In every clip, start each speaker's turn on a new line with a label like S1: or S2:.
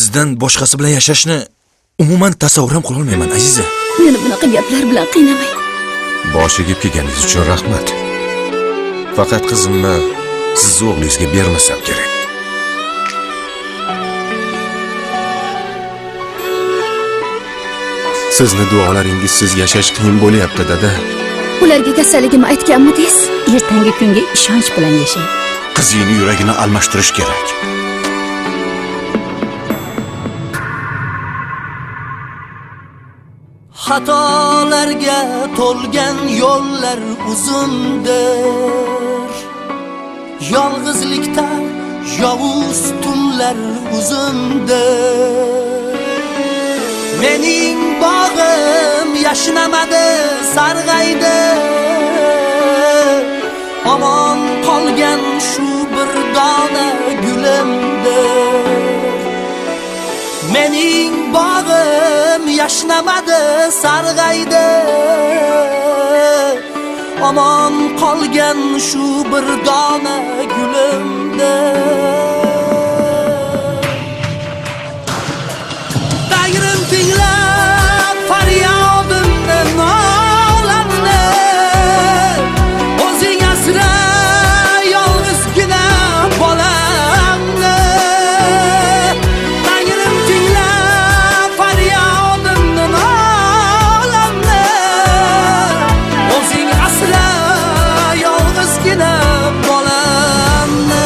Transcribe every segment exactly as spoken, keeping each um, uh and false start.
S1: sizdan boshqasi bilan yashashni umuman tasavvur ham qila olmayman, Aziza.
S2: Meni bunaqa gaplar bilan qiynamang.
S1: Bosh egib kelganingiz uchun rahmat. Faqat qizimni siz o'g'lingizga bermasam kerak. Sizni duolaringizsiz yashash qiyin bo'lyapti, dada.
S2: Ularga kasalligimni aytganmidingiz?
S3: Ertangi kunga ishonch bilan yashang.
S1: Qizingni yuragini almashtirish kerak.
S4: Xatolarga to'lgan yo'llar uzundir. Yolg'izlikda yovuz tunlar uzundir. Mening bog'im yashnamadi, sarg'aydi. Omon qolgan shu bir dona gulimdir. Mening bog'im yashnamadi, sarg'aydi. Omon qolgan shu bir dona gulimdir. Tagrim tinglab faryodimni, nolamni. O'zing asra yolg'izgina bolamni. Tagrim tinglab faryodimni, nolamni. O'zing asra yolg'izgina bolamni.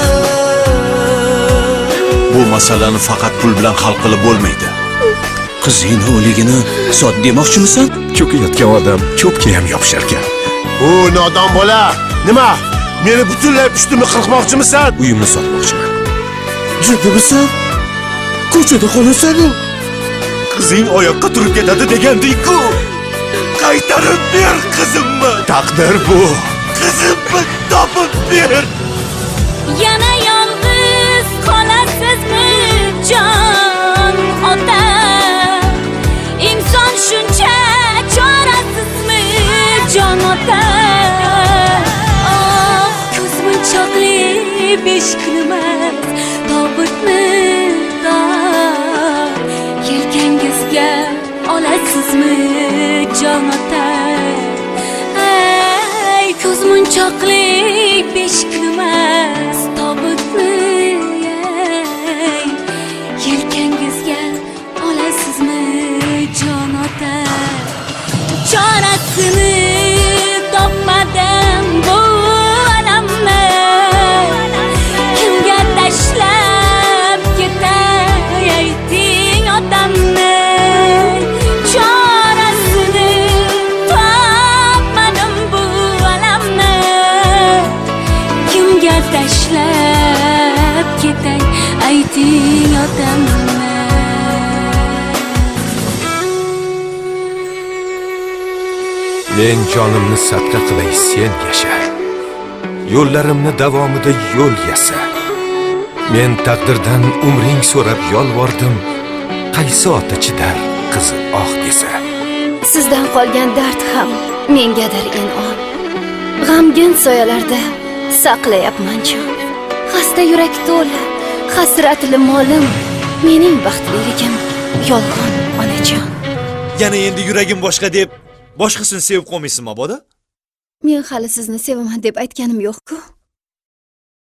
S1: Bu masalani faqat pul bilan hal qilib bo'lmaydi. Qizingni o'ligini sot demoqchimisan? Cho'kayotgan odam cho'pga ham yopishar ekan.
S5: O nodon bola, nima? Meni butunlay ustimni qirqmoqchimisan?
S1: Uyimni sotmoqchiman.
S5: Jiddimisan? Ko'chada qolasan-ku.
S1: Qizing oyoqqa turib ketadi deganding-ku. Qaytarib ber qizimni. Taqdir bu. Qizimni topib ber.
S3: Yana yolg'iz qolasizmi jon ota? Inson shuncha chorasizmi jon ota? Oh, ko'z munchoqli besh kunimiz tobutni dor yelkangizga olasizmi jon ota? Ay, ko'z munchoqli besh kunimiz tobutni yelkangizga olasizmi jon ota? Chorasini topmadim bu alamni. Kimga tashlab ketay ayting otamni. Chorasini topmadim bu alamni. Kimga tashlab ketay ayting otamni.
S1: Men jonimni sadqa qilay, sen yasha. Yo'llarimni davomida yo'l yasa. Men taqdirdan umring so'rab yolvordim. Qaysi ota chidar qizi oh desa.
S2: Sizdan qolgan dard ham mengadir in'om. G'amgin soyalarda saqlayapman jon. Xasta yurak to'la, hasratli molim. Mening baxtliligim yolg'on onajon.
S6: Yana endi yuragim boshqa deb boshqasini sevib qolmaysan, mabodo?
S2: Men hali sizni sevaman deb aytganim yo'q-ku.